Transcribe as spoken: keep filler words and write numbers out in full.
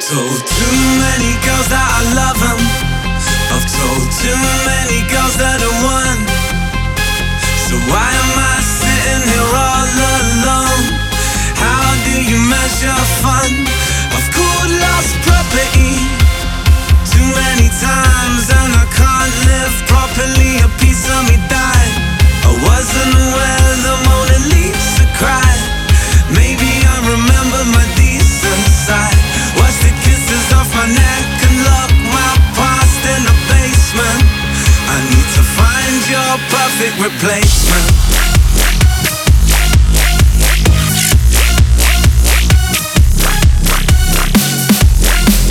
told too many girls that I love them. I've told too many girls that I won. So why am I sitting here all alone? How do you measure fun? I've called lost property.